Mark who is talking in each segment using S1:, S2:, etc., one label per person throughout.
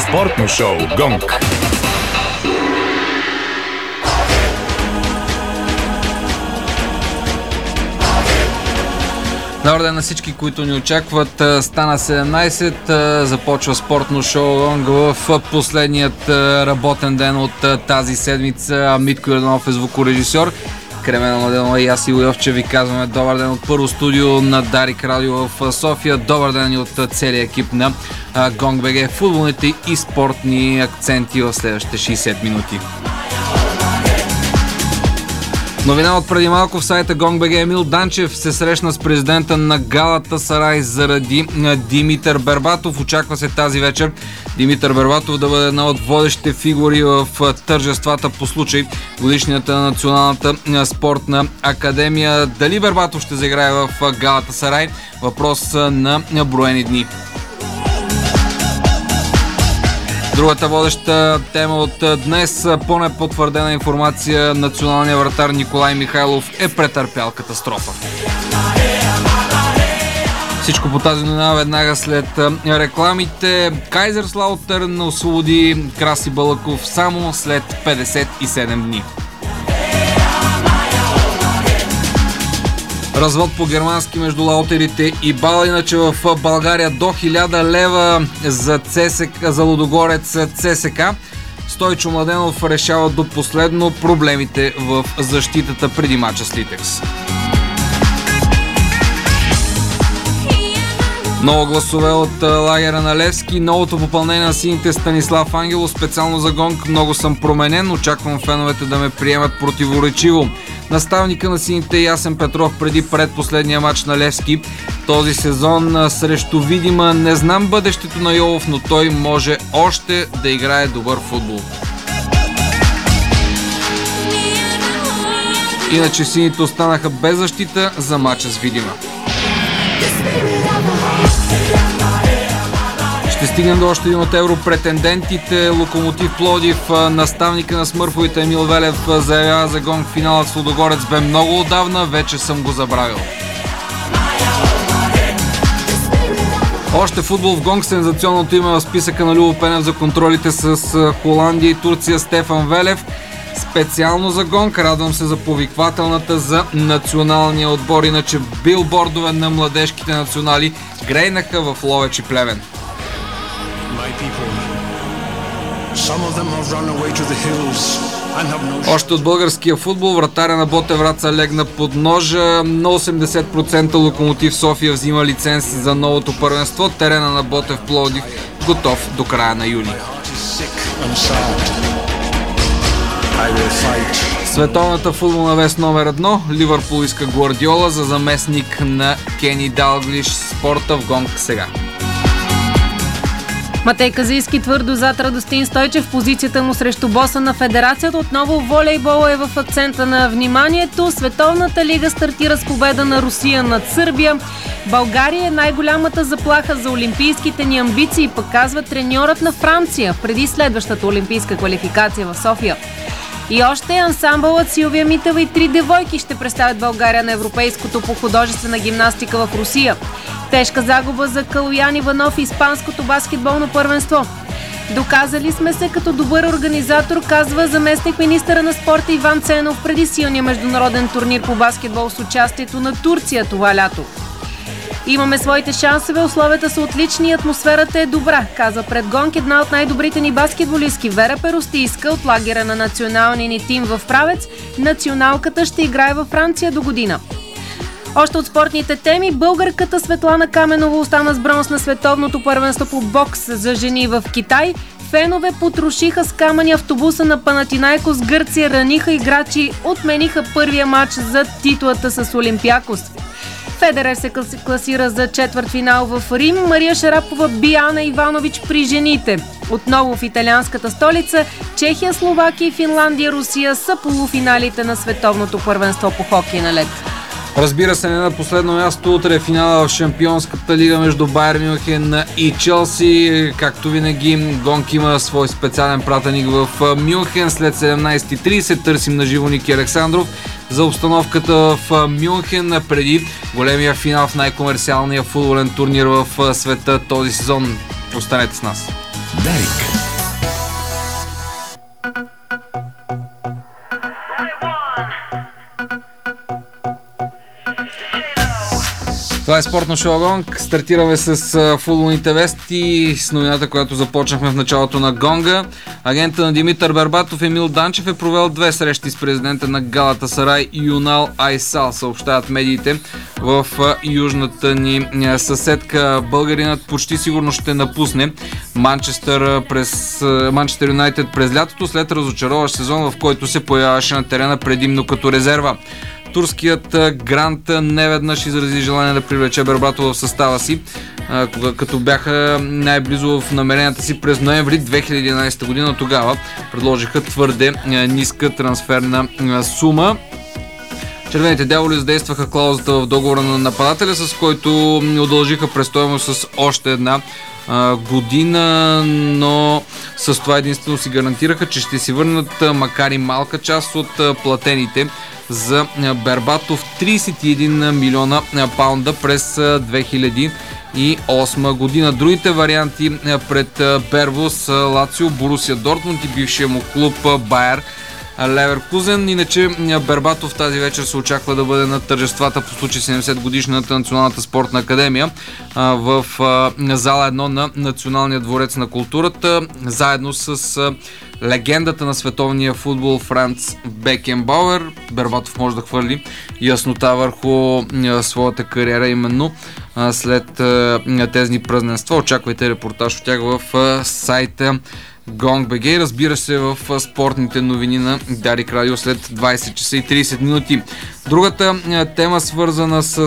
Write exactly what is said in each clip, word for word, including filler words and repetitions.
S1: Спортно шоу «Гонг».
S2: Добър ден на всички, които ни очакват. Стана седемнайсет, започва спортно шоу «Гонг» в последният работен ден от тази седмица. Митко Йорданов е звукорежисьор. Кремена Младенова и аз и Лойовче ви казваме добър ден от първо студио на Дарик Радио в София. Добър ден и от целия екип на Гонг БГ. Футболните и спортни акценти в следващите шейсет минути. Новина от преди малко в сайта Гонг БГ. Емил Данчев се срещна с президента на Галатасарай заради Димитър Бербатов. Очаква се тази вечер Димитър Бербатов да бъде една от водещите фигури в тържествата по случай годишнията на Националната спортна академия. Дали Бербатов ще заиграе в Галатасарай? Въпрос на броени дни. Другата водеща тема от днес, по непотвърдена информация, националният вратар Николай Михайлов е претърпял катастрофа. Всичко по тази новина веднага след рекламите. Кайзерслаутърн освободи Краси Балъков само след петдесет и седем дни. Развод по германски между лаутерите и Бала. Иначе в България до хиляда лева за, ЦСК, за Лудогорец ЦСК. Стойчо Младенов решава до последно проблемите в защитата преди мача с Литекс. Много гласове от лагера на Левски. Новото попълнение на сините Станислав Ангелов. Специално за Гонг много съм променен. Очаквам феновете да ме приемат противоречиво. Наставника на сините Ясен Петров преди предпоследния матч на Левски този сезон срещу Видима. Не знам бъдещето на Йолов, но той може още да играе добър футбол. Иначе сините останаха без защита за матча с Видима. Ще стигнем до още един от европретендентите. Локомотив Пловдив. Наставника на смърфовите Емил Велев заявява за Гонг: финалът с Лудогорец бе много отдавна, вече съм го забравил. Още футбол в Гонг. Сензационното име в списъка на Любо Пенев за контролите с Холандия и Турция Стефан Велев. Специално за Гонг. Радвам се за повиквателната за националния отбор. Иначе билбордове на младежките национали грейнаха в Ловеч и Плевен. Още от българския футбол. Вратаря на Ботев Враца легна под ножа. На осемдесет процента Локомотив София взима лиценз за новото първенство. Терена на Ботев Пловдив готов до края на юли. Световната футболна вест номер едно. Ливърпул иска Гвардиола за заместник на Кени Далглиш. Спорта в Гонг сега.
S3: Матей Казийски твърдо зад Радостин Стойчев. Позицията му срещу боса на федерацията. Отново волейбола е в акцента на вниманието. Световната лига стартира с победа на Русия над Сърбия. България е най-голямата заплаха за олимпийските ни амбиции, пък казва треньорът на Франция преди следващата олимпийска квалификация в София. И още ансамбълът Силвия Митева и три девойки ще представят България на Европейското по художествена гимнастика в Русия. Тежка загуба за Калоян Иванов и испанското баскетболно първенство. Доказали сме се като добър организатор, казва заместник министъра на спорта Иван Ценов преди силния международен турнир по баскетбол с участието на Турция това лято. Имаме своите шансове, условията са отлични и атмосферата е добра, казва пред Гонг една от най-добрите ни баскетболистки Вера Перостийска от лагера на националния ни тим в Правец. Националката ще играе във Франция до година. Още от спортните теми, българката Светлана Каменова остана с бронз на световното първенство по бокс за жени в Китай. Фенове потрошиха с камъни автобуса на Панатинайкос с Гърция, раниха играчи, отмениха първия матч за титлата с Олимпиакос. Федерер се класира за четвъртфинал в Рим. Мария Шарапова би Ана Иванович при жените. Отново в италианската столица Чехия, Словакия и Финландия, Русия са полуфиналите на световното първенство по хокей на лед.
S2: Разбира се, не на последно място, утре е финала в Шампионската лига между Байер Мюнхен и Челси. Както винаги, Гонг има свой специален пратеник в Мюнхен. След седемнайсет и трийсет търсим на живо Ники Александров за обстановката в Мюнхен преди големия финал в най-комерциалния футболен турнир в света този сезон. Останете с нас.
S1: Дарик.
S2: Това е спортно шоу Гонг. Стартираме с футболните вести, с новината, която започнахме в началото на Гонга. Агента на Димитър Бербатов Емил Данчев е провел две срещи с президента на Галатасарай Юнал Айсал, съобщават медиите в южната ни съседка. Българинът почти сигурно ще напусне Манчестър през Манчестър Юнайтед през лятото, след разочароващ сезон, в който се появяваше на терена предимно като резерва. Турският грант неведнъж изрази желание да привлече Бербатов в състава си, като бяха най-близо в намеренията си през ноември две хиляди и единадесета година. Тогава предложиха твърде ниска трансферна сума. Червените дяволи задействаха клаузата в договора на нападателя, с който удължиха престоя му с още една година, но с това единствено си гарантираха, че ще си върнат макар и малка част от платените за Бербатов тридесет и един милиона паунда през две хиляди и осма година. Другите варианти пред Бервус, Лацио, Борусия Дортмунд и бившия му клуб Байер Леверкузен. Иначе Бербатов тази вечер се очаква да бъде на тържествата по случай седемдесет годишната Националната спортна академия в зала едно на Националния дворец на културата, заедно с легендата на световния футбол Франц Бекенбауер. Бербатов може да хвърли яснота върху своята кариера именно след тези празненства. Очаквайте репортаж от тях в сайта Гонг.бг и разбира се в спортните новини на Дарик Радио след двадесет часа и тридесет минути. Другата тема, свързана с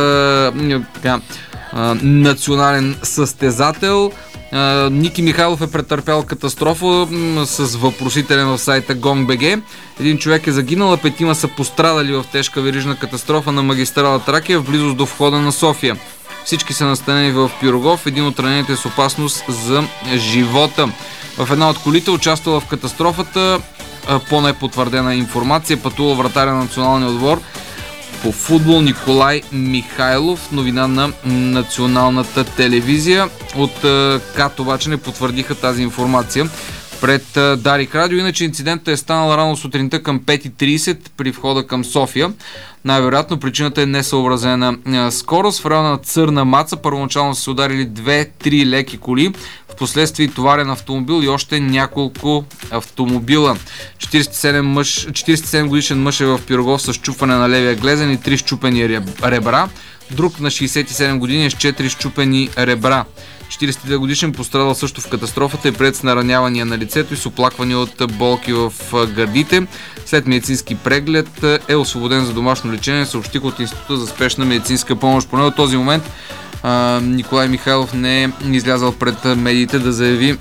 S2: а, а, а, национален състезател. А, Ники Михайлов е претърпял катастрофа с въпросителен в сайта Гонг.бг. Един човек е загинал, а петима са пострадали в тежка верижна катастрофа на магистрала Тракия в близост до входа на София. Всички са настанени в Пирогов, един от ранените е с опасност за живота. В една от колите, участвала в катастрофата, по непотвърдена информация, пътува вратаря на националния отбор по футбол Николай Михайлов. Новина на националната телевизия. От КАТ обаче не потвърдиха тази информация пред Дарик Радио. Иначе инцидентът е станал рано сутринта към пет и тридесет при входа към София. Най-вероятно причината е несъобразена скорост. В района на Църна Маца първоначално са се ударили две-три леки коли, в последствие товарен автомобил и още няколко автомобила. четиридесет и седем, мъж, четиридесет и седем годишен мъж е в Пирогов с счупване на левия глезен и три счупени ребра. Друг на шейсет и седем години е с четири счупени ребра. четиридесет и две годишен пострадал също в катастрофата и пред с наранявания на лицето и с оплаквания от болки в гърдите. След медицински преглед е освободен за домашно лечение, съобщиха от Института за спешна медицинска помощ. Поне от този момент а, Николай Михайлов не е излязъл пред медиите да заяви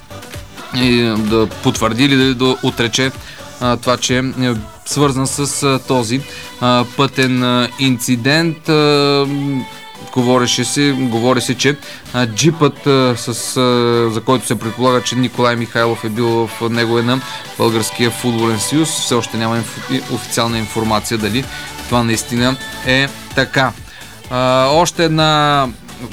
S2: и да потвърди или да отрече а, това, че е свързан с а, този а, пътен а, инцидент. А, Говореше се, говори се, че а, джипът, а, с, а, за който се предполага, че Николай Михайлов е бил в него, е на Българския футболен съюз. Все още няма инфо, официална информация дали това наистина е така. А, още една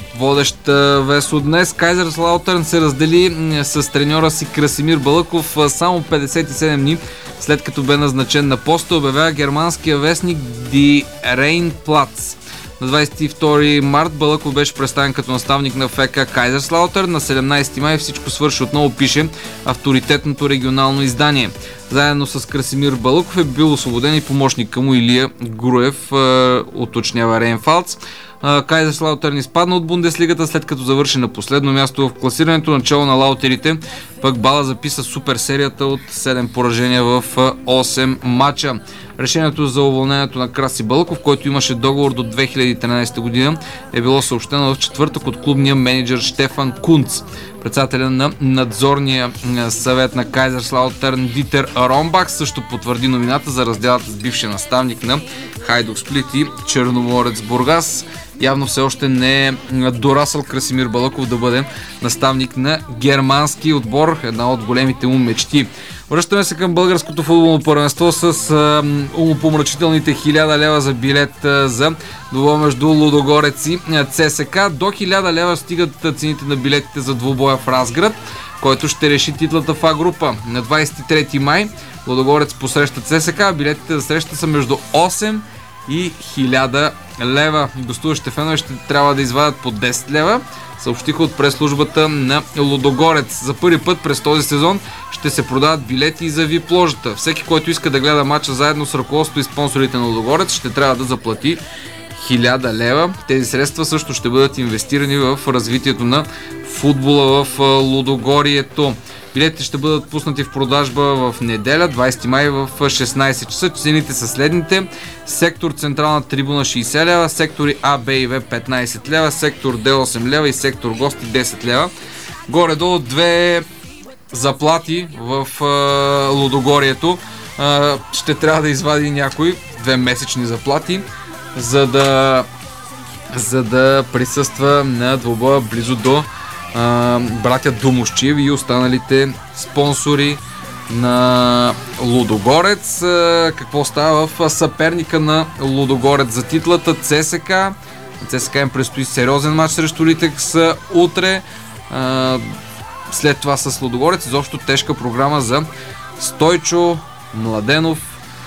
S2: водеща вест от днес. Кайзерслаутърн се раздели с треньора си Красимир Балъков само петдесет и седем дни след като бе назначен на поста, обявява германския вестник Die Rheinplatz. На двадесет и втори март Балъков беше представен като наставник на ФК Кайзерслаутърн. На седемнадесети май всичко свърши, отново пише авторитетното регионално издание. Заедно с Красимир Балъков е бил освободен и помощника му Илия Груев, е, уточнява Рейнфалц. Кайзерслаутърн изпадна от Бундеслигата, след като завърши на последно място в класирането. Начало на лаутерите пък Бала записа супер серията от седем поражения в осем мача. Решението за уволнението на Краси Балъков, който имаше договор до две хиляди и тринадесета година, е било съобщено в четвъртък от клубния менеджер Штефан Кунц. Председателя на надзорния съвет на Кайзерслаутърн Дитер Ромбах също потвърди новината за разделата с бившия наставник на Хайдук Сплит и Черноморец Бургас. Явно все още не е дорасъл Красимир Балъков да бъде наставник на германски отбор, една от големите му мечти. Връщаме се към българското футболно първенство с а, умопомрачителните хиляда лева за билет а, за двубой между Лудогорец и ЦСКА. До хиляда лева стигат цените на билетите за двубоя в Разград, който ще реши титлата в А група. На двадесет и трети май Лудогорец посреща ЦСКА, билетите за среща са между осем и хиляда лева. Гостуващите фенове ще трябва да извадят по десет лева. Съобщиха от прес-службата на Лудогорец. За първи път през този сезон ще се продават билети и за ви пи ложата. Всеки, който иска да гледа матча заедно с ръководството и спонсорите на Лудогорец, ще трябва да заплати хиляда лева. Тези средства също ще бъдат инвестирани в развитието на футбола в Лудогорието. Билетите ще бъдат пуснати в продажба в неделя, двадесети май в шестнадесет часа. Цените са следните: сектор централна трибуна шейсет лева, сектори А, Б и В петнадесет лева, сектор Д осем лева и сектор гости десет лева. Горе-долу две заплати в е, Лудогорието. Е, ще трябва да извади някой две месечни заплати, за да, за да присъства на двубоя близо до Uh, братя Домощиев и останалите спонсори на Лудогорец. Uh, какво става в съперника на Лудогорец за титлата? ЦСКА. ЦСКА им предстои сериозен матч срещу Литекс утре. Uh, след това с Лудогорец изобщо тежка програма за Стойчо Младенов.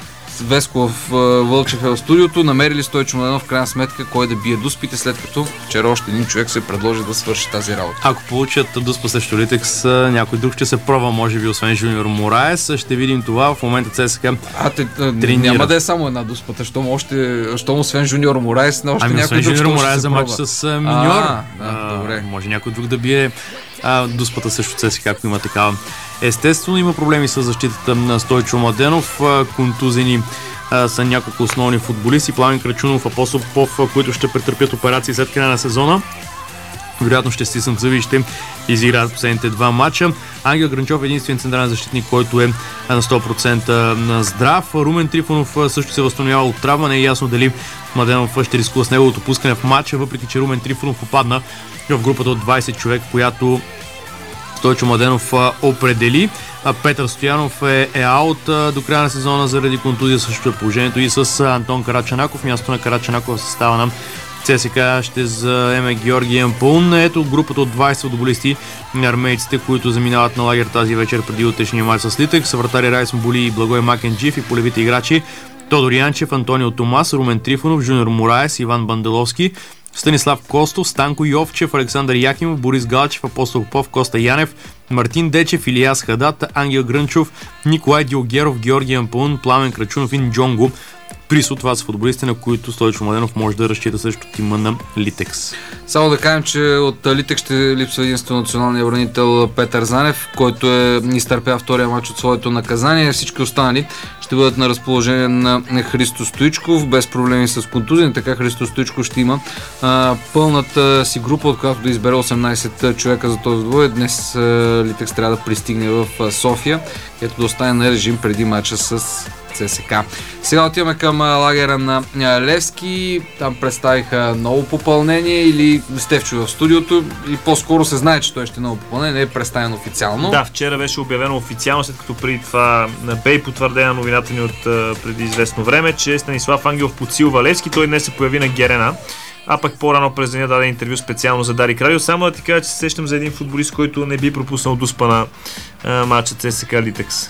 S2: Веско Вълчев е в студиото. Намерили Стойчо Младенов в крайна сметка кой да бие дуспите, след като вчера още един човек се предложи да свърши тази работа.
S1: Ако получат дуспа срещу Литекс, някой друг ще се пробва, може би, освен Жуниор Мораес. Ще видим това. В момента ЦСКА
S2: А, те, няма да е само една дуспата, щом, още, щом освен Жуниор Мораес, на още
S1: ами,
S2: някой друг
S1: Жуниор Мораес
S2: ще
S1: за матч с а, Миньор.
S2: А, да, добре.
S1: Може някой друг да бие а, дуспата срещу ЦСКА, ако има такава. Естествено, има проблеми с защитата на Стойчо Младенов. Контузени а, са няколко основни футболисти. Пламен Крачунов, Апостол Попов, които ще претърпят операции след края на сезона. Вероятно ще стиснат зъби и ще изиграят последните два матча. Ангел Гранчов е единствен централен защитник, който е на сто процента здрав. Румен Трифонов също се възстановява от травма. Не е ясно дали Младенов ще рискува с неговото пускане в матча, въпреки че Румен Трифонов попадна в групата от двадесет човек, която Стойчо Младенов определи. Петър Стоянов е, е аут до края на сезона заради контузия. Също е положението и с Антон Карачанаков. Място на Карачанаков в състава на ЦСКА ще заеме Георги Емпун. Ето групата от двадесет футболисти на армейците, които заминават на лагер тази вечер преди утрешния мач с Литекс. Вратари Райс Мболи и Благой Макенджиев и полевите играчи Тодор Янчев, Антонио Томас, Румен Трифонов, Жуниор Мораес, Иван Банделовски, Станислав Костов, Станко Йовчев, Александър Якимов, Борис Галчев, Апостол Попов, Коста Янев, Мартин Дечев, Илияс Хадат, Ангел Грънчов, Николай Диогеров, Георги Ампун, Пламен Крачунов и Нджонго Присо. Това са футболисти, на които Стойчо Младенов може да разчита също тима на Литекс.
S2: Само да кажем, че от Литекс ще липсва единствено националния бранител Петър Занев, който е изтърпя втория матч от своето наказание. Всички останали ще бъдат на разположение на Христо Стоичков, без проблеми с контузия. Така Христо Стоичков ще има а, пълната си група, от която да избере осемнадесет човека за този двой. Днес а, Литекс трябва да пристигне в а, София, където да остане на режим преди матча с ЦСКА. Сега отиваме към лагера на Левски. Там представиха ново попълнение, или Стефчо в студиото, и по-скоро се знае, че той ще е ново попълнение, не е представен официално.
S4: Да, вчера беше обявено официално, след като преди това бе и потвърдена новината ни от преди известно време, че Станислав Ангелов подсилва Левски. Той днес се появи на Герена, а пък по-рано през деня даде интервю специално за Дарик Радио. Само да ти кажа, че се сещам за един футболист, който не би пропуснал дуспа на а, матча ЦСКА Литекс.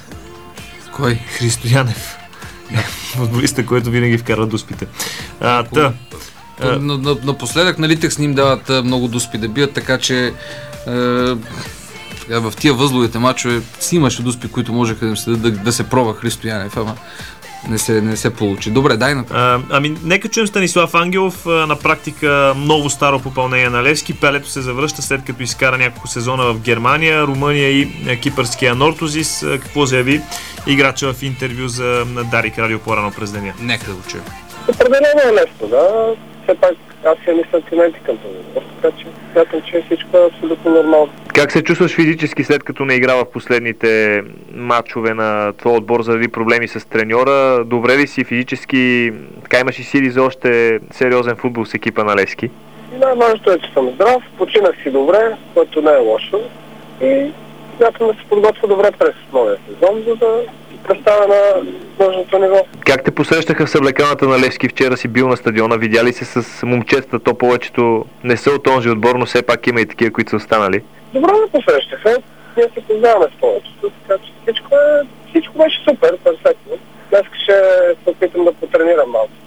S2: Кой?
S4: Христо Янев. Футболиста, който винаги вкарва дуспите. А, та,
S2: а... Напоследък на Литекс ни им дават много дуспи да бият, така че е, в тия възловите мачове си имаше дуспи, които можеха да, се, да, да се пробва Христо Янев, ама не се, не се получи. Добре, дай нататък.
S4: А, ами, нека чуем Станислав Ангелов. На практика много старо попълнение на Левски. Пелето се завръща, след като изкара няколко сезона в Германия, Румъния и кипърския Нортозис. Какво заяви играча в интервю за Дарик Радио по-рано през деня?
S2: Нека да го чуем.
S5: Определено е лесно, да. Все пак аз си мисля сантименти към този въпрос, така че смятам, че всичко е абсолютно нормално.
S4: Как се чувстваш физически, след като не играва в последните матчове на твой отбор заради проблеми с треньора? Добре ли си физически? Така имаш и сили за още сериозен футбол с екипа на Левски?
S5: Най-важното е, че съм здрав, починах си добре, което не е лошо, и смятам да се подготвя добре през новия сезон, за да представя на нужното ниво.
S4: Как те посрещаха в съблекалната на Левски? Вчера си бил на стадиона, видяли се с момчетата, то повечето не са от този отбор, но все пак има и такива, които са останали.
S5: Добре да посрещаха, ние се познаваме с повечето, така че всичко, е, всичко беше супер, перфектно. Днес ще се опитам да потренирам малко.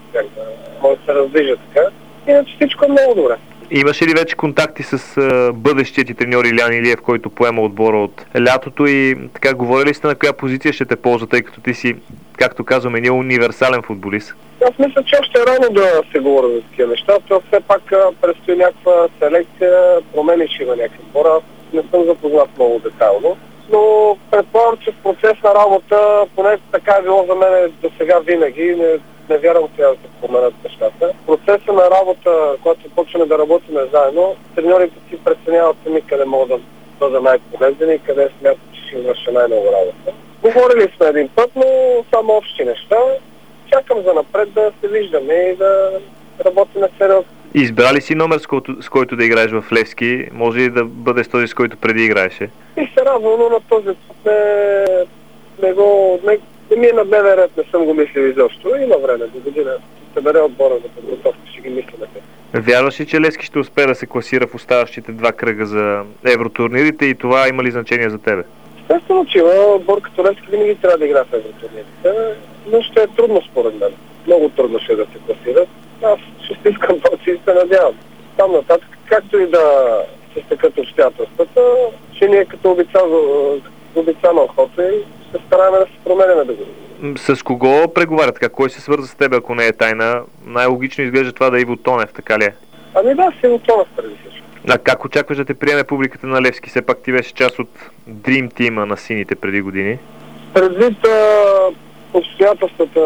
S5: как да може да се раздвижа така. Иначе всичко е много добре.
S6: Имаше ли вече контакти с а, бъдещия ти треньор Илян Илиев, който поема отбора от лятото и така говорили сте на коя позиция ще те ползва, тъй като ти си, както казваме, един универсален футболист?
S5: Аз мисля, че още е рано да се говоря за такива неща, то все пак предстои някаква селекция, промени ще има някакви хора. Не съм запознат много детайлно, но предполагам, че в процес на работа, поне така е било за мен до сега винаги, не, не вярвам сега да се променят нещата. В процеса на работа, когато почваме да работим заедно, треньорите си преценяват сами къде могат да бъдат най-полезни и къде смятат, че ще върши най-много работа. Говорили сме един път, но само общи неща. Чакам за напред да се виждаме и да работим сериозно.
S6: Избрали си номер, с който, с който да играеш в Левски? Може ли да бъде с този, с който преди играеше?
S5: И се радвам, но на този път не, не, го, не, не ми е на дневен ред, не съм го мислил изобщо. Има време до година. Ще бъде отбора за подготовка, ще ги мисля.
S6: Вярваш ли, че Левски ще успее да се класира в оставащите два кръга за евротурнирите и това има ли значение за тебе?
S5: Естествено, че има отбор като Левски винаги трябва да игра в евротурнирите, но ще е трудно според мен. Много трудно ще е да се класират. Аз ще стискам палци и се надявам. Там нататък, както и да се стекат обстоятелствата, че ние като обица, обица на охота и се стараме да се променяме да го.
S6: С кого преговарят така? Кой се свърза с теб, ако не е тайна? Най-логично изглежда това да е Иво Тонев, така ли е?
S5: Ами да, си Иво Тонев преди всичко.
S6: А как очакваш да те приеме публиката на Левски? Все пак ти беше част от Dream Team на сините преди години.
S5: Предвид обстоятелствата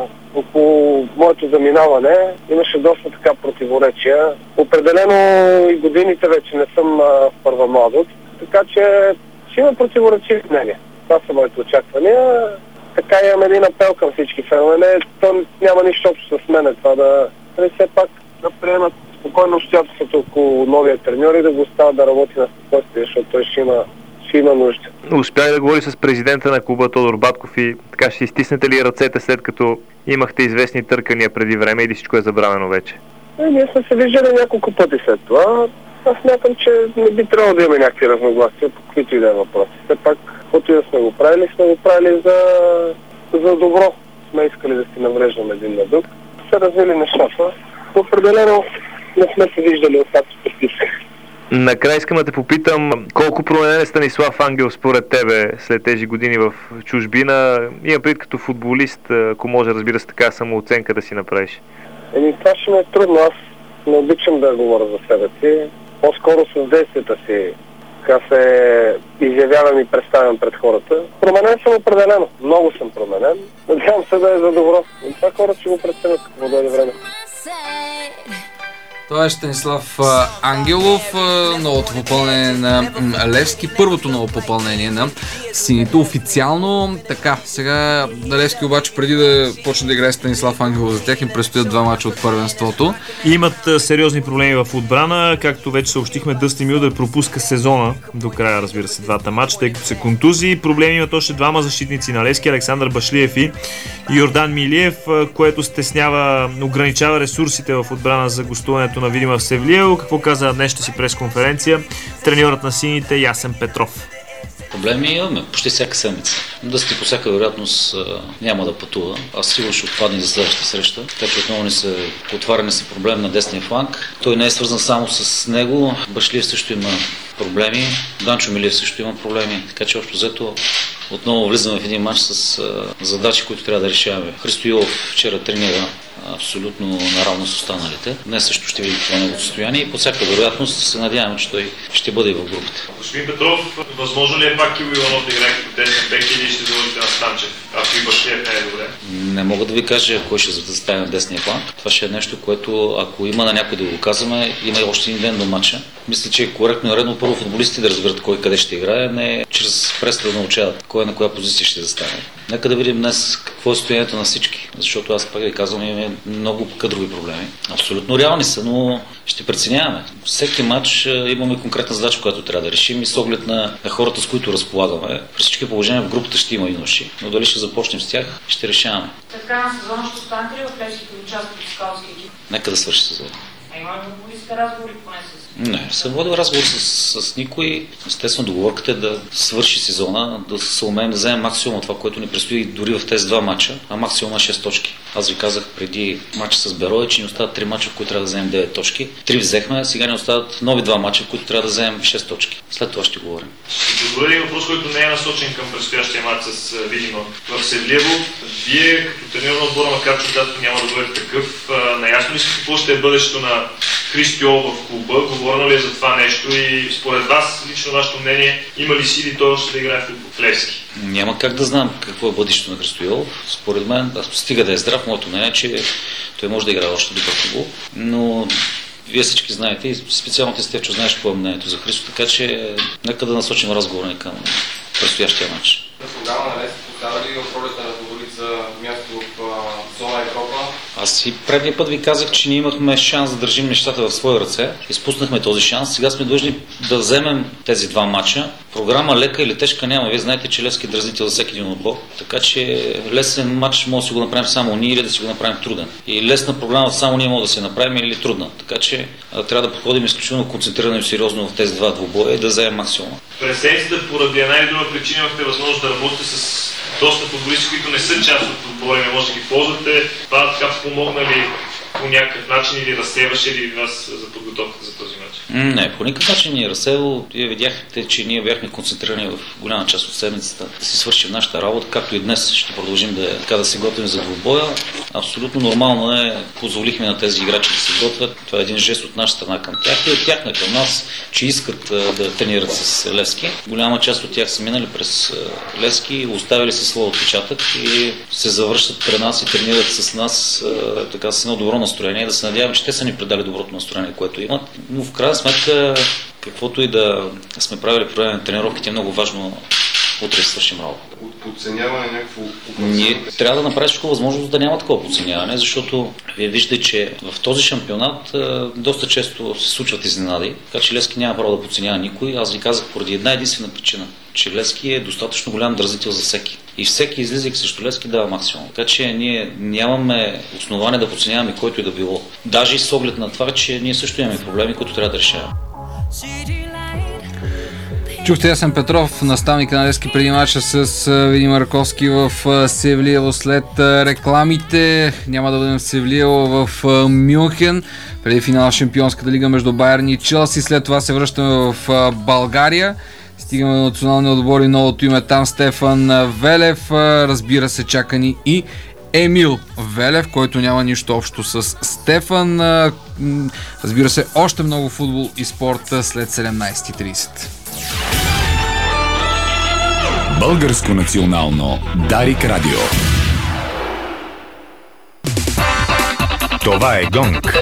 S5: около моето заминаване, имаше доста така противоречия. Определено и годините вече не съм в първа младост, така че ще има противоречиви мнения. Това са моите очаквания. Така имам един апел към всички фенове. То няма нищо общо с мене това да все пак да приемат спокойно обстоятелствата около новия треньор и да го оставят да работи на спокойствие, защото той ще има, ще има нужда.
S6: Успя ли да говори с президента на клуба Тодор Батков и така ще изтиснете ли ръцете, след като имахте известни търкания преди време или всичко е забравено вече?
S5: Е, ние сме се виждали няколко пъти след това. Аз смятам, че не би трябвало да има някакви разногласия по каквито и да е въпроси. Все пак, каквото и да сме го правили, сме го правили за, за добро. Сме искали да си навреждаме един на друг. Се развили нещата. Определено не сме се виждали от тази перспектива.
S6: Накрая искам да те попитам, колко променен е Станислав Ангелов според тебе след тези години в чужбина? Имам предвид като футболист, ако може, разбира се, така самооценка да си направиш.
S5: Еми, това ще ме е трудно. Аз не обичам да говоря за себе си. По-скоро с действията си така се изявявам и представям пред хората. Променен съм определено. Много съм променен. Надявам се да е за добро. И това хората ще го преценят, какво дойде време.
S2: Това е Станислав Ангелов, новото попълнение на Левски, първото ново попълнение на сините официално. Така, сега Левски обаче преди да почне да играе Станислав Ангелов за тях им предстоят два мача от първенството.
S4: Имат сериозни проблеми в отбрана, както вече съобщихме, Дъстин Милдър пропуска сезона до края, разбира се, двата мача, тъй като се контузи. Проблеми имат още двама защитници на Левски, Александър Башлиев и Йордан Милиев, което стеснява, ограничава ресурсите в отбрана за гостуването на Видима в Севлиево. Какво каза днешната си пресконференция треньорът на сините Ясен Петров?
S7: Проблеми имаме почти всяка седмица. Дъсти по всяка вероятност няма да пътува, а сигурно ще отпадне за следващата среща. Така че отново ни се отваряне се проблем на десния фланг. Той не е свързан само с него. Башлиев също има проблеми. Данчо Милиев също има проблеми. Така че общо взето отново влизаме в един матч с задачи, които трябва да решаваме. Христо Илов вчера тренира абсолютно наравно с останалите. Днес също ще видим това неговото състояние и по всяка вероятност се надяваме, че той ще бъде и в групата.
S4: Господин Петров, възможно ли е пак Киво Иванов да играе като десен бек или ще заложите на Станчев, ако и Башлиев не е добре?
S7: Не мога да ви кажа кой ще застави на десния фланг. Това ще е нещо, което ако има на някой да го казваме, има и още един ден до матча. Мисля, че е коректно и редно първо футболистите да разберат кой къде ще играе, не чрез преста да научават кой на коя позиция ще застане. Нека да видим днес какво е състоянието на всички, защото аз пак ви казвам, имаме много кадрови проблеми. Абсолютно реални са, но ще преценяваме. Всеки матч имаме конкретна задача, която трябва да решим и с оглед на, на хората, с които разполагаме. При всички положения в групата ще има юноши, но дали ще започнем с тях, ще решаваме.
S8: След края на сезона ще останете ли в Левски да участвате в скаутски екип?
S7: Нека да свърши сезона.
S8: А има ли да водите разговори поне с...
S7: Не, съм водил разговор с, с никой. Естествено, договорката е да свърши сезона, да се умеем да вземем максимум от това, което ни предстои дори в тези два матча, а максимум на шест точки. Аз ви казах преди матча с Берое, че ни остават три мача, в които трябва да вземем девет точки. Три взехме, сега ни остават нови два мача, в които трябва да вземем шест точки. След това ще говорим.
S4: Добре, един въпрос, който не е насочен към предстоящия матч с Видима в Севлиево. Вие като треньор на отбора, макар че когато няма да бъде такъв, наясно ли си какво ще е бъдещето на Христо в клуба? Говорено ли е за това нещо и според вас, лично вашето мнение, има ли сили той още да играе в футбол в Левски?
S7: Няма как да знам какво е бъдещето на Христо Йолов. Според мен, стига да е здрав, моето мнение е, че той може да играе още добър футбол, но вие всички знаете и специално ти Стефчо знаеш какво е мнението за Христо, така че нека да насочим разговора към предстоящия матч.
S9: Тогава на Левски поставя ли в ролята на фаворит за място в а, зона Европа?
S7: Аз и предния път ви казах, че ние имахме шанс да държим нещата в свои ръце. Изпуснахме този шанс. Сега сме длъжни да вземем тези два матча. Програма лека или тежка няма. Вие знаете, че Левски е дразнител за всеки един отбор. Така че лесен матч може да си го направим само ние или да си го направим труден. И лесна програма само ние може да си направим или трудна. Така че а, трябва да подходим изключително концентрирано и сериозно в тези два двубоя и да вземем максимума.
S4: През седмицата поради една или друга причина имахте възможност да работите с доста футболисти, които не са част от отбора, не може да ги ползвате. Това така помогна ли по някакъв начин или разсеваше ли вас за подготовката за този матч?
S7: Не, по никакъв начин ни е разсевал. Вие видяхте, че ние бяхме концентрирани в голяма част от седмицата да си свършим нашата работа, както и днес ще продължим да, така, да се готвим за двубоя. Абсолютно нормално е, позволихме на тези играчи да се готвят. Това е един жест от наша страна към тях и от тях към нас, че искат а, да тренират с Левски. Голяма част от тях са минали през а, Левски, оставили се своя отпечатък и се завръщат при нас и тренират с нас а, така с едно добро настроение. Да се надявам, че те са ни предали доброто настроение, което имат. Но в крайна сметка, каквото и да сме правили по време на тренировките, е много важно утре да свършим работа.
S9: Подценяване някакво...
S7: Ние трябва да направим всичко възможност да няма такова подценяване, защото вие виждате, че в този шампионат а, доста често се случват изненади, така че Левски няма право да подценява никой. Аз ви казах поради една единствена причина, че Левски е достатъчно голям дразител за всеки. И всеки излизайки срещу Левски дава максимум. Така че ние нямаме основание да подценяваме който и да било. Даже и с оглед на това, че ние също имаме проблеми, които трябва да решаваме.
S2: Чухте Ясен Петров, наставник на Левски преди мача с Видим Раковски в Севлиево след рекламите. Няма да бъдем в Севлиево, в Мюнхен, преди финал Шампионската лига между Байерн и Челси. След това се връщаме в България. Стигаме до националния отбор и новото име там Стефан Велев. Разбира се, чака ни и Емил Велев, който няма нищо общо с Стефан. Разбира се, още много футбол и спорт след седемнайсет и трийсет.
S10: Българско национално Дарик Радио. Това е Гонг.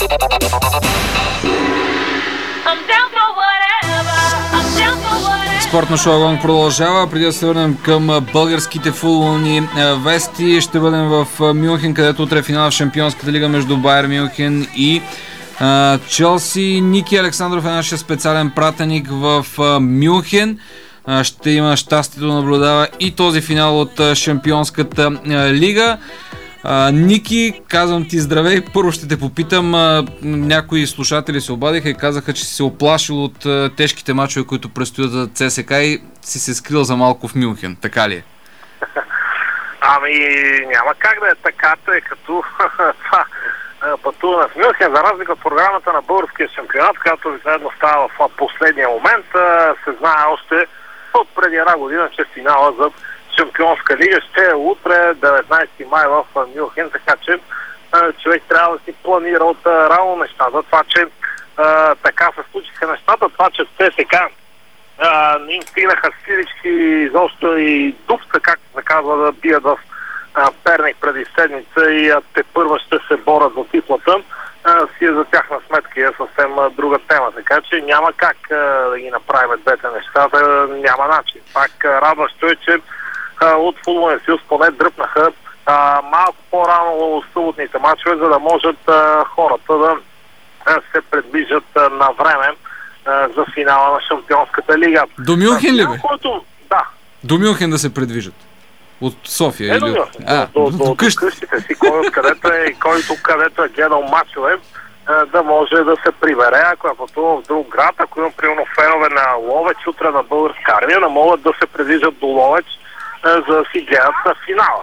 S2: Спортно шоу Гонг продължава. Преди да се върнем към българските футболни вести, ще бъдем в Мюнхен, където утре е финал в Шампионската лига между Байерн Мюнхен и Челси. Ники Александров е нашия специален пратеник в Мюнхен. Ще има щастието да наблюдава и този финал от Шампионската лига. Ники, казвам ти здравей. Първо ще те попитам, някои слушатели се обадиха и казаха, че си се оплашил от тежките мачове, които предстоят за ЦСКА и си се скрил за малко в Мюнхен. Така ли е?
S5: Ами няма как да е така, тъй като пътуване в Мюнхен, за разлика от програмата на българския шампионат, която заедно става в последния момент, се знае още от преди една година, че финала за Шампионска лига ще е утре, деветнайсети май в Мюнхен, така че човек трябва да си планира от рано нещата. Това, че а, така се случиха нещата, това, че в ЦСКА не им стигнаха силички изобщо и дупка, както се казва, да бият в а, Перник преди седмица и а, те първа ще се борят за титлата, а, си е за тяхна сметка и е съвсем а, друга тема. Така че няма как а, да ги направим двете неща, да, няма начин. Пак а, радващо е, че а, от футболния съюз поне дръпнаха а, малко по-рано съботните мачове, за да можат а, хората да а, се предвижат а, на време а, за финала на Шампионската лига.
S2: До Мюнхен ли бе?
S5: Който, да.
S2: До Мюнхен да се предвижат? От София?
S5: Е,
S2: или?
S5: до,
S2: а,
S5: до,
S2: до,
S5: до,
S2: до къщи.
S5: до къщите си, кой откъдето е и който където е гледал мачове, да може да се прибере, ако е пътувал в друг град, ако има примерно фенове на Ловеч утре на Българска армия, да могат да се предвижат до Ловеч, за да си гледат на финала.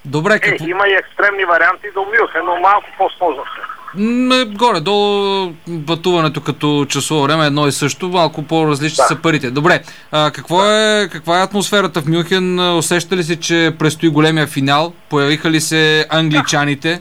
S2: Добре, какво...
S5: Е, има и екстремни варианти до Мюнхен, но малко по-сложно се.
S2: М, горе-долу пътуването като часово време е едно и също, малко по-различни
S5: Да.
S2: са парите. Добре, а, какво е, каква е атмосферата в Мюнхен? Усеща ли се, че предстои големия финал? Появиха ли се англичаните?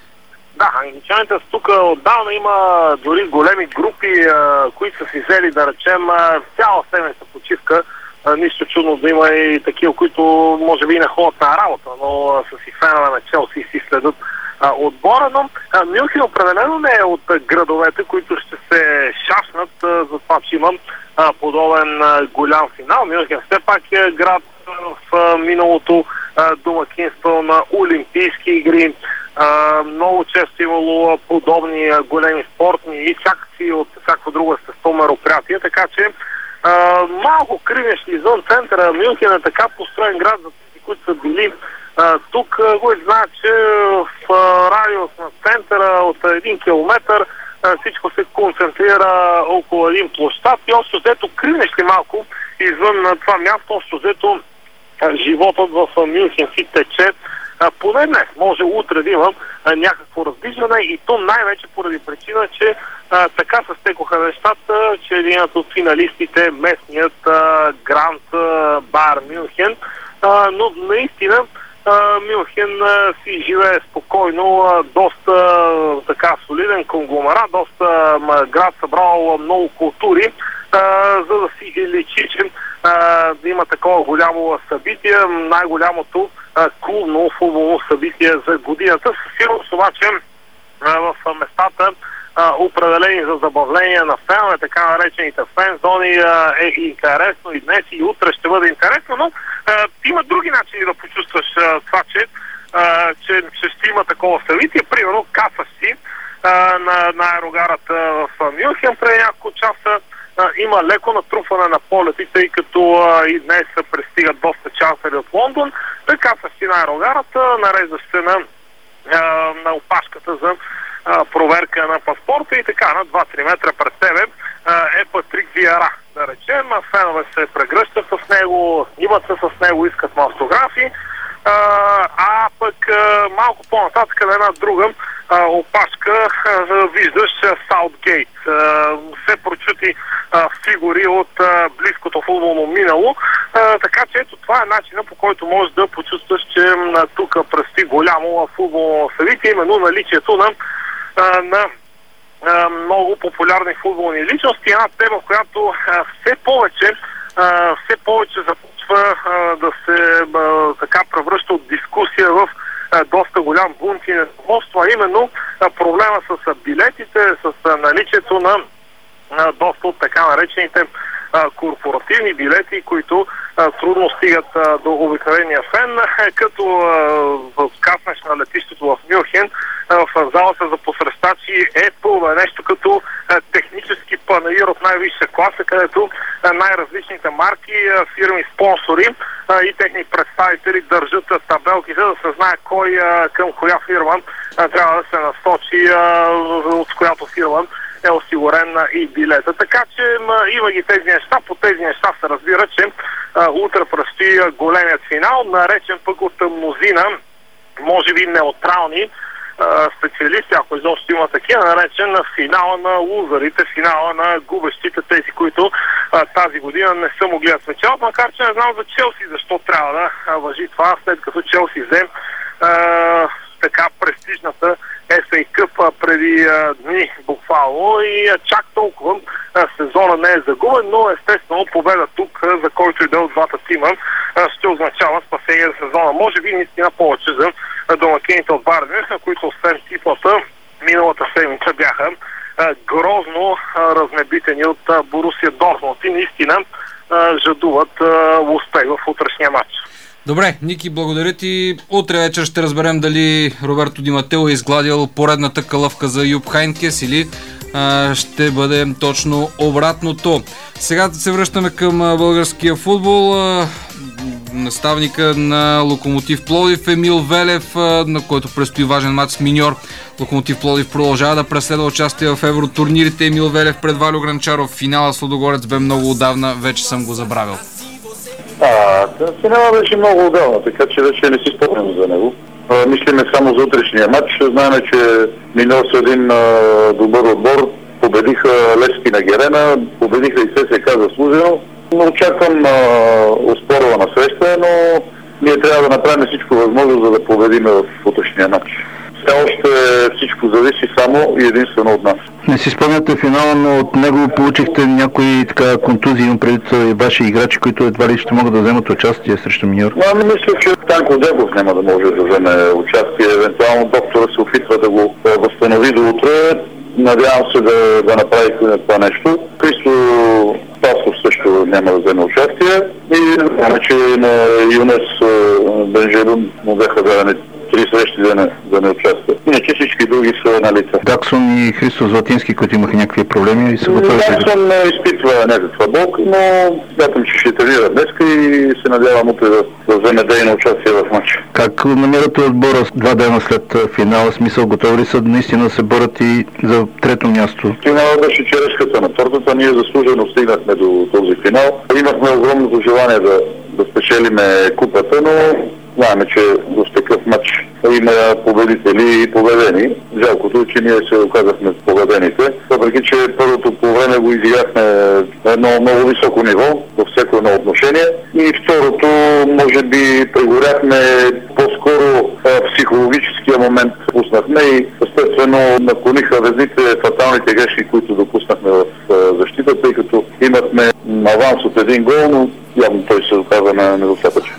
S5: Да, англичаните са тук отдавна, има дори големи групи, а, които са си взели, да речем, а, цяла седмица почивка. А, нищо чудно да има и такива, които може би не ходят на работа, но а, са си фенове на Челси и си следят а, отбора, но а, Мюнхен определено не е от а, градовете, които ще се шашнат а, за това, че имам а, подобен а, голям финал. Мюнхен все пак е град а, в а, миналото а, домакинство на Олимпийски игри. А, много често имало подобни а, големи спортни и всякакви от всяко друго естество мероприятие, така че а, малко кривеш извън центъра. Мюнхен е така построен град за тези, които са били а, тук. А, го знаят, че в а, радиус на центъра от един километър а, всичко се концентрира около един площад и общо взето кривеш ли малко извън а, това място, общо взето а, животът в а, Мюнхен си тече. А, поне днес, може утре да имам а, някакво раздвижване и то най-вече поради причина, че а, така се стекоха нещата, че единът от финалистите, местният а, Гранд Бар Мюнхен, а, но наистина а, Мюнхен а, си живее спокойно, а, доста а, така солиден конгломерат, доста а, град събрал много култури, а, за да си личи, че а, да има такова голямо събитие, най-голямото а, клубно футболно събитие за годината. Със сигурност обаче а, в местата а, определени за забавление на фенове, така наречените фен зони, а, е интересно и днес и утре ще бъде интересно, но а, има други начини да почувстваш а, това, че, а, че, че ще има такова събитие. Примерно кацаш си а, на, на аерогарата в Мюнхен преди няколко часа. А, има леко натрупване на полети, тъй като а, и днес се пристигат доста чартери от Лондон. Така са си на аерогарата, нареждаш се на, а, на опашката за а, проверка на паспорта и така на два-три метра пред тебе а, е Патрик Виера, да речем. Фенове се прегръщат с него, снимат се с него, искат му автографи. А, а пък а, малко по-нататък на една друга а, опашка а, виждаш Саутгейт. Все прочути а, фигури от а, близкото футболно минало. А, така че ето това е начинът, по който можеш да почувстваш, че а, тук предстои голямо футболно събитие, именно наличието на, а, на а, много популярни футболни личности. Една тема, която а, все повече а, все повече започва а, да се а, така превръща от дискусия в а, доста голям бунт и недоволство, а именно а, проблема с а, билетите, с а, наличието на а, доста от така наречените а, корпоративни билети, които а, трудно стигат а, до обикновения фен, а, като а, каснеш на летището в Мюнхен, а, в залата за посрещачи е пълно нещо като а, технически панаир от най-висша класа, където а, най-различните марки, а, фирми, спонсори а, и техни представители държат а, табелки, за да се знае кой а, към коя фирма а, трябва да се насочи, а, от която фирма е осигурен и билета. Така че има ги тези неща. По тези неща се разбира, че а, утре предстои големият финал, наречен пък от мнозина, може би неутрални а, специалисти, ако изобщо има такива, наречен на финала на лузарите, финала на губещите, тези, които а, тази година не са могли да спечелят, макар че не знам за Челси защо трябва да а, важи това, след като Челси взе а, така престижната Еф Ей Къп преди а, дни буквално и а, чак толкова а, сезона не е загубен, но естествено победа тук, а, за който и да от двата тима, а, ще означава спасение за сезона. Може би наистина повече за а, домакините от Байерн Мюнхен, които освен титлата миналата седмица бяха а, грозно а, разнебитени от а, Борусия Дортмунд и наистина а, жадуват а, успех в утрешния матч.
S2: Добре, Ники, благодаря ти. Утре вечер ще разберем дали Роберто Ди Матео е изгладил поредната калъвка за Юп Хайнкес или а, ще бъде точно обратното. Сега се връщаме към българския футбол. А, наставника на Локомотив Пловдив Емил Велев, а, на който предстои важен матч с Миньор. Локомотив Пловдив продължава да преследва участие в евротурнирите. Емил Велев пред Валио Гранчаров. Финала с Лудогорец бе много отдавна, вече съм го забравил.
S11: А, финала беше много отдавна, така че вече не си спомням за него. а, мислиме само за утрешния матч. Знаем, че минал с един а, добър отбор. Победиха Левски на Герена, победиха и ССК заслужено. Но очаквам оспорвана среща, но ние трябва да направим всичко възможно, за да победим в утрешния матч. Все още всичко зависи само и единствено от нас.
S12: Не си спомняте финала, но от него получихте някои така контузии, но преди са ваши играчи, които едва ли ще могат да вземат участие срещу Миньор?
S11: Но не мисля, че Танко Дебов няма да може да вземе участие. Евентуално доктора се опитва да го възстанови до утре. Надявам се да, да направи това нещо. Христо Спасов също няма да вземе участие. И знаме, че на Юнес Бенжелун му бяха дадени три срещи да не, да не участват. Иначе всички други са на лица.
S12: Даксон и Христо Златински, които имаха някакви проблеми и са готови.
S11: Даксон изпитва някаква болка, но смятам, че ще тренира днеска и се надявам утре да, да вземе дейно участие в матча.
S12: Как намирате отбора два дена след финала? Смисъл, готови ли са наистина да се борят и за трето място?
S11: Финала беше черешката на тортата. Ние заслужено стигнахме до този финал. Имахме огромното желание да, да спечелиме купата, но знаем, че до такъв матч има победители и победени. Жалкото е, че ние се оказахме победените. Въпреки, че първото по време го изиграхме на едно много високо ниво, във всяко едно отношение. И второто, може би, прегоряхме по-скоро психологическия момент пуснахме и естествено наклониха везните фаталните грешки, които допуснахме в защита, тъй като имахме аванс от един гол, но явно той се оказа на недостатъчен.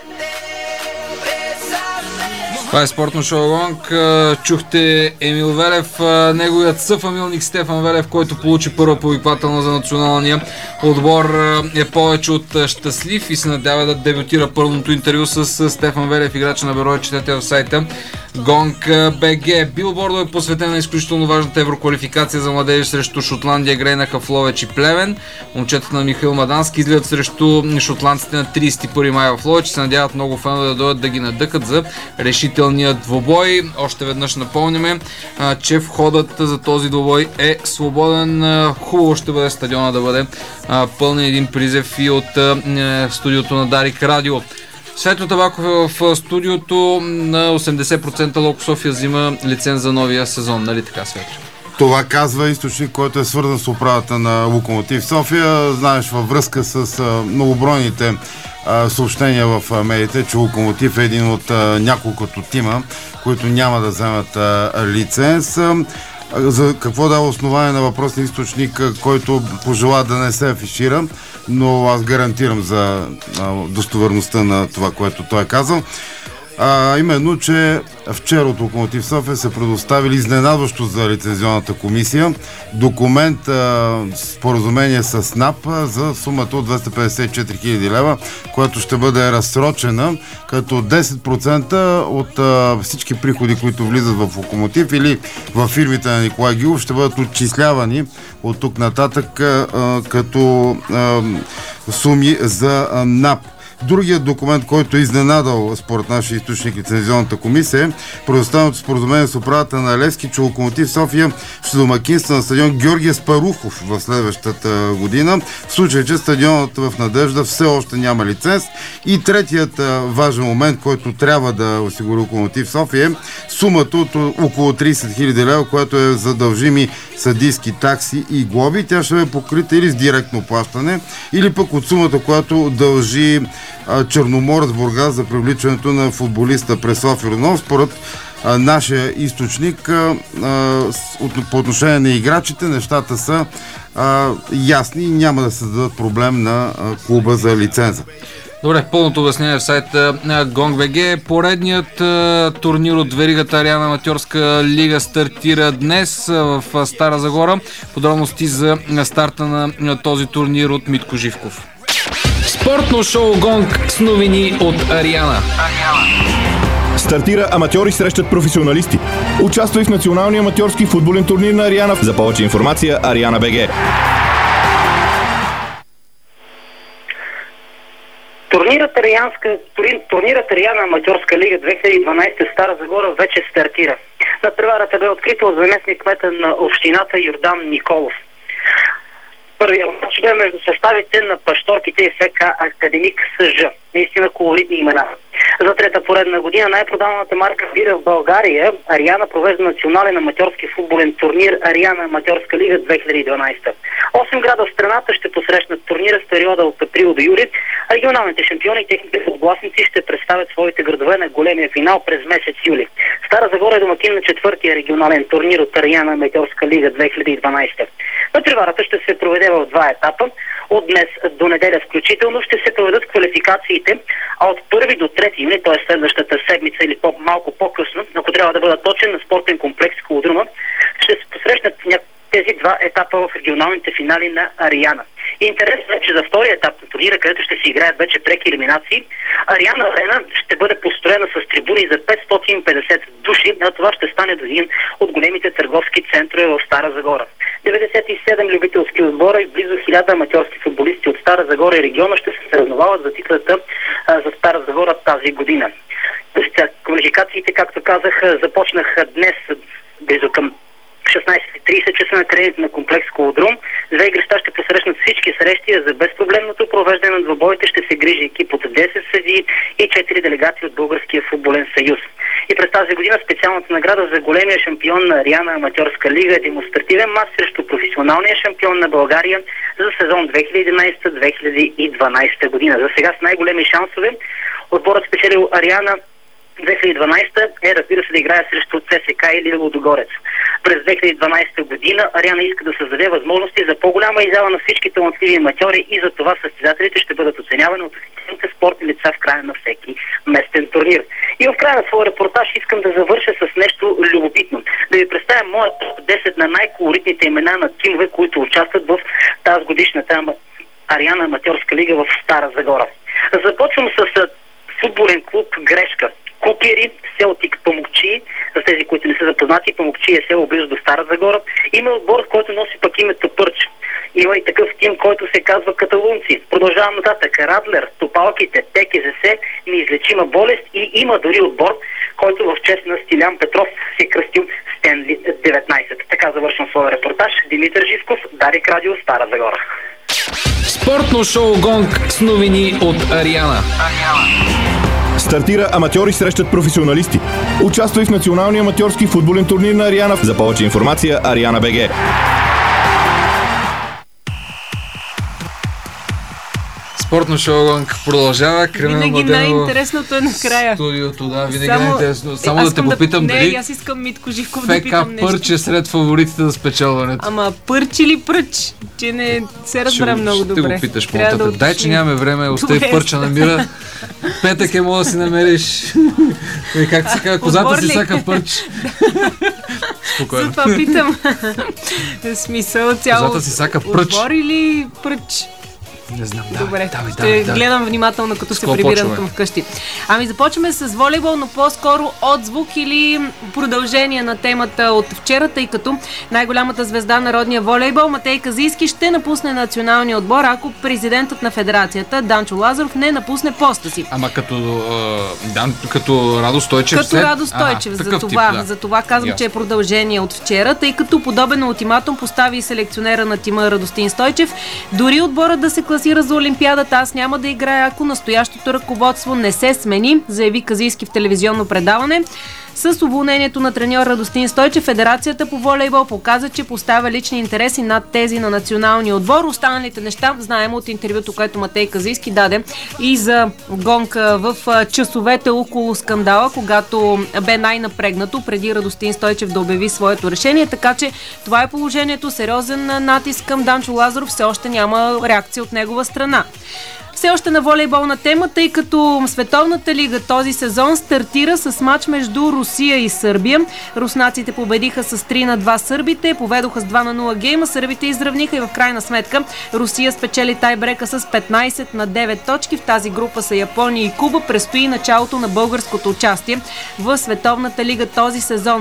S2: Това е спортно шоу Гонг. Чухте Емил Велев, неговият съфамилник Стефан Велев, който получи първа повиквателна за националния отбор, е повече от щастлив и се надява да дебютира първото интервю с Стефан Велев, играча на Берой. Четете в сайта Гонг БГ. Билбордо е посветен на изключително важната евроквалификация за младежи срещу Шотландия, Грейнаха в Ловеч и Плевен. Момчетата на Михаил Мадански излизат срещу шотландците на тридесет и първи май в Ловеч и се надяват много фенове да дойдат да ги надъкат за решителният двобой. Още веднъж напомняме, че входът за този двобой е свободен. Хубаво ще бъде стадиона да бъде пълнен. Един призев и от студиото на Дарик Радио. Светло Табаков е в студиото. На осемдесет процента Локо София взима лиценз за новия сезон. Нали така, Светло?
S13: Това казва източник, който е свързан с управата на Локомотив София. Знаеш, във връзка с многобройните а, съобщения в медиите, че Локомотив е един от а, няколкото тима, които няма да вземат а, лиценз. А, за какво дава основание на въпросния източник, който пожела да не се афишира, но аз гарантирам за а, достоверността на това, което той е казал. А, именно, че вчера от Локомотив София се предоставили изненадващо за лицензионната комисия документ, а, споразумение с НАП за сумата от двеста петдесет и четири хиляди лева, която ще бъде разсрочена, като десет процента от а, всички приходи, които влизат в Локомотив или в фирмите на Николай Гилов, ще бъдат отчислявани от тук нататък а, като а, суми за а, НАП. Другият документ, който е изненадал според нашия източник лицензионната комисия, предоставеното споразумение с управата на Левски, че Локомотив София ще домакинства на стадион Георгия Спарухов в следващата година, в случай, че стадионът в Надежда все още няма лиценз. И третият важен момент, който трябва да осигури Локомотив София, е сумата от около тридесет хиляди лева, която е за дължими съдийски такси и глоби. Тя ще е покрита или с директно плащане, или пък от сумата, която дължи Черноморец Бургас за привличането на футболиста Преслав Йорданов. Според а, нашия източник а, от, по отношение на играчите нещата са а, ясни и няма да създадат проблем на а, клуба за лиценза.
S2: Добре, пълното обяснение в сайта на Гонг БГ. Поредният а, турнир от веригата Ариана Аматьорска лига стартира днес а, в Стара Загора. Подробности за старта на, на този турнир от Митко Живков.
S10: Спортно шоу Гонг с новини от Ариана.
S14: Стартира аматьори срещат професионалисти. Участвай в националния аматьорски футболен турнир на Ариана. За повече информация Ариана БГ.
S15: Турнирът Арианска, турнирът Ариана Аматьорска лига две хиляди и дванадесета в Стара Загора вече стартира. Надпреварата бе открита от заместник кмета на общината Йордан Николов. Първият мач бе между съставите на Пащорките и ФК Академик СЖ. Наистина колоритни имена. За трета поредна година най-продаваната марка бира в България, Ариана, провежда национален аматьорски футболен турнир Ариана Аматьорска лига две хиляди и дванадесета. Осем града в страната ще посрещнат турнира в периода от април до юли. Регионалните шампиони и техните отгласници ще представят своите градове на големия финал през месец юли. Стара Загора е домакин на четвъртия регионален турнир от Ариана Аматьорска лига две хиляди и дванадесета. Надпреварата ще се проведе в два етапа. От днес до неделя включително ще се проведат квалификациите, а от първи до трети юни, т.е. следващата седмица или по- малко по-късно, ако трябва да бъда точен, на спортен комплекс Колодрума, ще се посрещнат тези два етапа в регионалните финали на Ариана. И интересно е, че за втория етап на турнира, където ще се играят вече преки елиминации, Ариана Арена ще бъде построена с трибуни за петстотин и петдесет души, а това ще стане до един от големите търговски центрове в Стара Загора. деветдесет и седем любителски отбора и близо хиляда аматьорски футболисти от Стара Загора и региона ще се съревновават за титлата а, за Стара Загора тази година. Квалификациите, както казах, започнаха днес близо към шестнадесет и тридесет часа на трените на комплекс Колодрум. Две игрища ще посрещнат всички срещи, а за безпроблемното провеждане на двобоите ще се грижи екип от десет съдии и четири делегации от Българския футболен съюз. И през тази година специалната награда за големия шампион на Ариана Аматьорска лига е демонстративен мач срещу професионалния шампион на България за сезон две хиляди и единадесета - две хиляди и дванадесета година. За сега с най-големи шансове отборът спечелил Ариана две хиляди и дванадесета е, разбира се, да играе срещу ЦСК или Лудогорец. През две хиляди и дванадесета година Ариана иска да създаде възможности за по-голяма изява на всички талантливи аматьори и за това състезателите ще бъдат оценявани от официалните спортни лица в края на всеки местен турнир. И в края на своя репортаж искам да завърша с нещо любопитно. Да ви представя моят топ десет на най-колоритните имена на тимове, които участват в тази годишната Ариана Аматьорска лига в Стара Загора. Започвам с футболен клуб Грешка. Купери, Селтик, Памукчи, за тези, които не са запознати, Памукчи е село близо до Стара Загора. Има отбор, който носи пък името Пърч. Има и такъв тим, който се казва Каталунци. Продължавам нататък. Радлер, Топалките, ТКЗС, Неизлечима болест и има дори отбор, който в чест на Стилян Петров се кръстил Стенли деветнадесет. Така завършвам своя репортаж. Димитър Живков, Дарик Радио, Стара Загора.
S10: Спортно шоу Гонг с новини от Ариана.
S14: Стартира аматьори срещат професионалисти. Участвай в националния аматьорски футболен турнир на Ариана. За повече информация Ариана БГ.
S2: Спортно шоу Гонг продължава.
S3: Винаги най-интересното е накрая.
S2: Студиото, да, винаги
S3: Само,
S2: най-интересно. Само е, да те попитам
S3: да...
S2: дали...
S3: Не, аз искам Митко Живков да питам нещо.
S2: ФК Пърч е сред фаворитите за спечелването.
S3: Ама Пърч или Пръч? Че не се разбра
S2: ще,
S3: много
S2: ще
S3: добре.
S2: Ще го питаш по-нататък. Да дай, че нямаме време, остави Пърча намира. Петък е мога да си намериш. И както се казва, козата си сака Пърч. Спокойно.
S3: Затова питам. В смисъл цяло...
S2: Козата си сака Пръч.
S3: Отбор или Пръч?
S2: Не знам,
S3: добре.
S2: Давай,
S3: ще
S2: давай, давай.
S3: гледам внимателно, като
S2: С
S3: се
S2: какво
S3: прибирам
S2: почваме?
S3: към вкъщи. Ами започваме с волейбол, но по-скоро отзвук или продължение на темата от вчера, тъй като най-голямата звезда на родния волейбол Матей Казийски ще напусне националния отбор, ако президентът на федерацията Данчо Лазаров не напусне поста си.
S2: Ама като, а, Дан, като Радо Стойчев?
S3: Като
S2: след...
S3: Радо Стойчев.
S2: Ага,
S3: за, това,
S2: тип, да.
S3: за това казвам,
S2: Ясно.
S3: че е продължение от вчера, тъй като подобен ултиматум постави и селекционера на тима Радостин Стойчев. Дори отборът да се класира за Олимпиадата, аз няма да играя, ако настоящото ръководство не се смени, заяви Казийски в телевизионно предаване. С уволнението на треньор Радостин Стойчев, Федерацията по волейбол показа, че поставя лични интереси над тези на националния отбор. Останалите неща знаем от интервюто, което Матей Казийски даде и за гонка в часовете около скандала, когато бе най-напрегнато преди Радостин Стойчев да обяви своето решение. Така че това е положението. Сериозен натиск към Данчо Лазаров. Все още няма реакция от негова страна. Все още на волейболна тема, тъй като Световната лига този сезон стартира с мач между Русия и Сърбия. руснаците победиха с три на два сърбите, поведоха с два на нула гейма, сърбите изравниха и в крайна сметка Русия спечели тайбрека с петнайсет на девет точки. В тази група са Япония и Куба. Предстои началото на българското участие в Световната лига този сезон.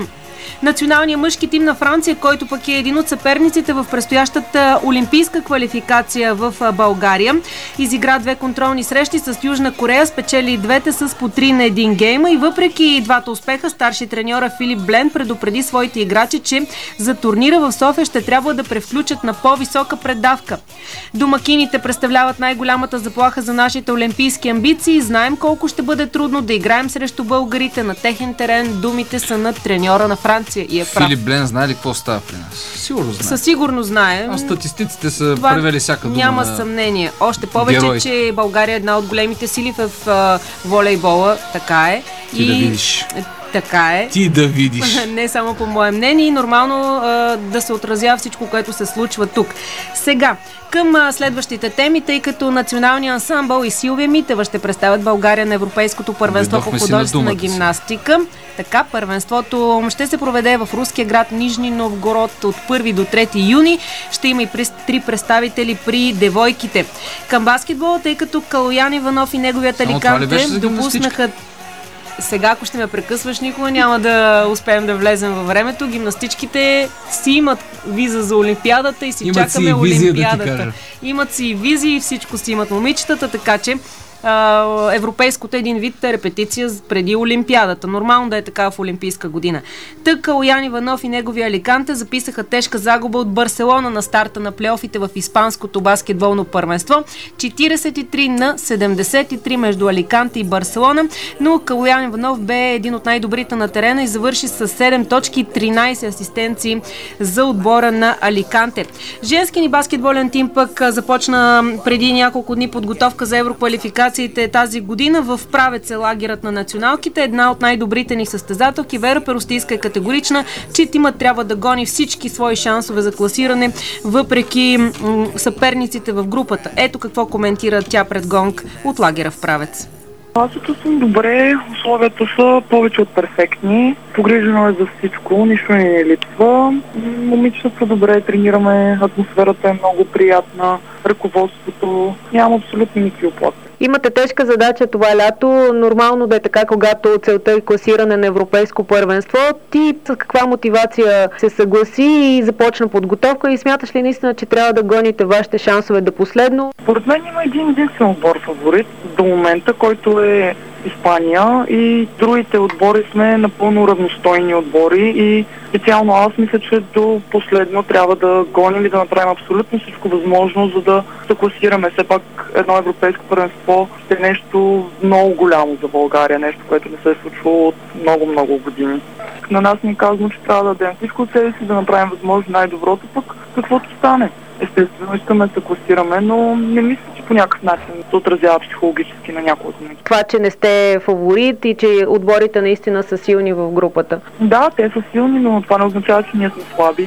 S3: Националният мъжки тим на Франция, който пък е един от съперниците в предстоящата олимпийска квалификация в България, изигра две контролни срещи с Южна Корея, спечели двете с по три на един гейма и въпреки двата успеха, старши треньора Филип Блен предупреди своите играчи, че за турнира в София ще трябва да превключат на по-висока предавка. Домакините представляват най-голямата заплаха за нашите олимпийски амбиции. Знаем колко ще бъде трудно да играем срещу българите на техен терен. Думите са на треньора на Франция и е прав.
S2: Филип Блен знае ли какво става при нас? Сигурно знае.
S3: Със сигурно знае.
S2: А статистиците са превели всяка дума.
S3: Няма
S2: на...
S3: съмнение. Още повече,
S2: героите.
S3: че България е една от големите сили в а, волейбола. Така е.
S2: Ти
S3: и...
S2: да видиш.
S3: Така е.
S2: Ти да видиш.
S3: Не само по мое мнение и нормално а, да се отразява всичко, което се случва тук. Сега, към а, следващите теми, тъй като националният ансамбъл и Силвия Митева ще представят България на Европейското първенство по художествена гимнастика. Така, първенството ще се проведе в руския град Нижни Новгород от първи до трети юни. Ще има и три представители при девойките. Към баскетбола, тъй като Калоян Иванов и неговият Аликанте допуснаха. Сега, ако ще ме прекъсваш, никога няма да успеем да влезем във времето. Гимнастичките си имат виза за Олимпиадата и си имат чакаме си и Олимпиадата. Да имат си и визии, всичко си имат момичетата, така че европейското е един вид репетиция преди Олимпиадата. Нормално да е така в олимпийска година. Тък Калоян Иванов и неговия Аликанте записаха тежка загуба от Барселона на старта на плейофите в испанското баскетболно първенство. четиридесет и три на седемдесет и три между Аликанте и Барселона, но Калоян Иванов бе един от най-добрите на терена и завърши с седем точки и тринайсет асистенции за отбора на Аликанте. Женски ни баскетболен тим пък започна преди няколко дни подготовка за евроквалификация тази година. В Правец е лагерът на националките. Една от най-добрите ни състезателки, Вера Перостийска, е категорична, че тимът трябва да гони всички свои шансове за класиране, въпреки м- съперниците в групата. Ето какво коментира тя пред Гонг от лагера в Правец.
S16: Аз се чувствам добре, условията са повече от перфектни, погрижено е за всичко, нищо не ни липсва. Момичетата са добре, тренираме, атмосферата е много приятна, ръководството, няма абсолютно никакви оплати.
S3: Имате тежка задача това лято, нормално да е така, когато целта е класиране на европейско първенство. Ти с каква мотивация се съгласи и започна подготовка и смяташ ли наистина, че трябва да гоните вашите шансове до последно?
S16: Според мен има един единствен отбор фаворит до момента, който е Испания, и другите отбори сме напълно равностойни отбори и специално аз мисля, че до последно трябва да гоним и да направим абсолютно всичко възможно, за да се класираме. Все пак едно европейско първенство ще е нещо много голямо за България, нещо, което не се е случвало от много-много години. На нас ни казано, че трябва да дадем всичко от себе си, да направим възможно най-доброто, пък каквото стане. Естествено, искаме да се класираме, но не мисля, че по някакъв начин се отразява психологически на някои от них.
S3: Това, че не сте фаворит и че отборите наистина са силни в групата.
S16: Да, те са силни, но това не означава, че ние сме слаби.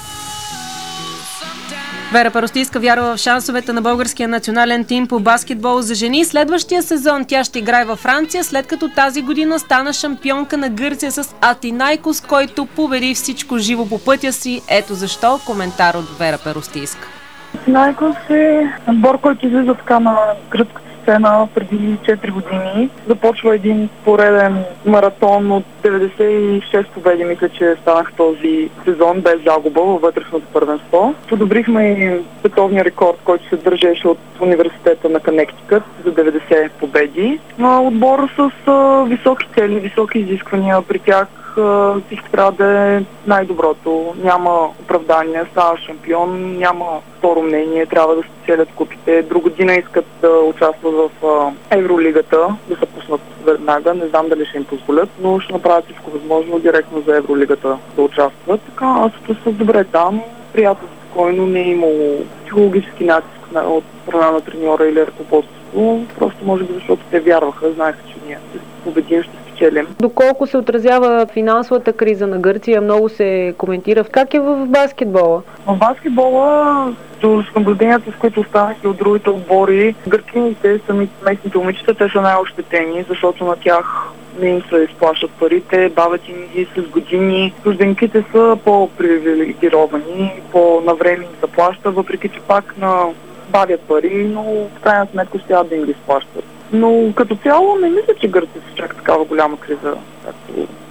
S3: Вера Перостийска вярва в шансовете на българския национален тим по баскетбол за жени. Следващия сезон тя ще играе във Франция, след като тази година стана шампионка на Гърция с Атинайкос, който победи всичко живо по пътя си. Ето защо. Коментар от Вера Перостийска.
S16: Атинайкос е отбор, който излиза така на гръцката сцена преди четири години. Започва един пореден маратон от деветдесет и шест победи, мисля, че станах този сезон без загуба във вътрешното първенство. Подобрихме и световния рекорд, който се държеше от университета на Коннектикът за деветдесет победи. Но отбор с а, високи цели, високи изисквания. При тях а, всичко трябва да е най-доброто. Няма оправдание, става шампион, няма второ мнение, трябва да се целят купите. Друг година искат да участват в а, Евролигата, да се пуснат веднага. Не знам дали ще им позволят, но ще направят всичко възможно директно за Евролигата да участват. Така, аз се чувствам добре там, приятел, спокойно, не е имало психологически натиск от страна на треньора или ръководството. Просто може би защото те вярваха, знаеха, че ние ще победим, ще спечелим.
S3: Доколко се отразява финансовата криза на Гърция, много се коментира. Как е в баскетбола?
S16: В баскетбола, с наблюденията, с които останах и от другите отбори, гъркините, самите местните момичета, те са най-ощетени, защото на тях не им се изплащат парите, бавят им ги с години. Чужденките са по-привилегировани, по-навреме им се плаща, въпреки че пак на бавят пари, но в крайна сметка ще да им ги изплащат. Но като цяло не мисля, че Гърция са чак такава голяма криза, както ги представя.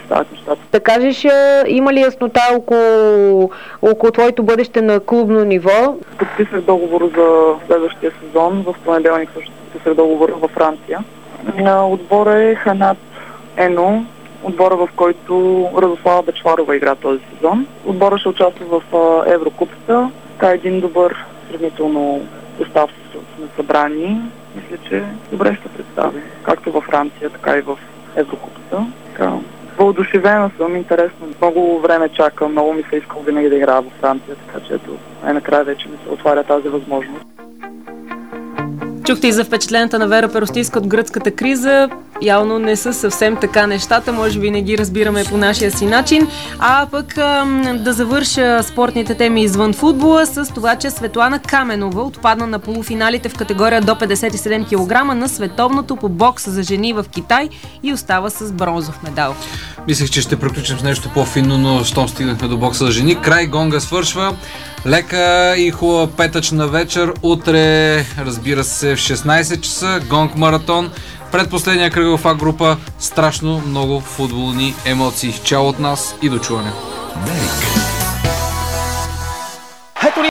S16: стават нещата.
S17: Да кажеш, има ли яснота около, около твоето бъдеще на клубно ниво?
S16: Подписах договор за следващия сезон. В понеделник също подписах договор във Франция. Отбора е Ханат Ено, отбора, в който Радослава Бечварова игра този сезон. Отбора ще участва в Еврокупата. Така един добър сравнително състав сме събрани. Мисля, че добре ще представи. Както във Франция, така и в Еврокупата. Така, въодушевена съм, интересно. Много време чакам, много ми се искал винаги да играя във Франция, така че ето най-накрая вече ми се отваря тази възможност.
S3: Чухте и за впечатленията на Вера Перостийска от гръцката криза. Явно не са съвсем така нещата, може би не ги разбираме по нашия си начин. А пък да завърша спортните теми извън футбола с това, че Светлана Каменова отпадна на полуфиналите в категория до петдесет и седем килограма на световното по бокс за жени в Китай и остава с бронзов медал.
S2: Мислех, че ще приключим с нещо по-финно, но щом стигнахме до бокса за жени. Край, гонга свършва. Лека и хубава петъчна вечер. Утре, разбира се, в шестнайсет часа гонг маратон. Предпоследния кръг в А група. Страшно много футболни емоции. Чао от нас и до чуване.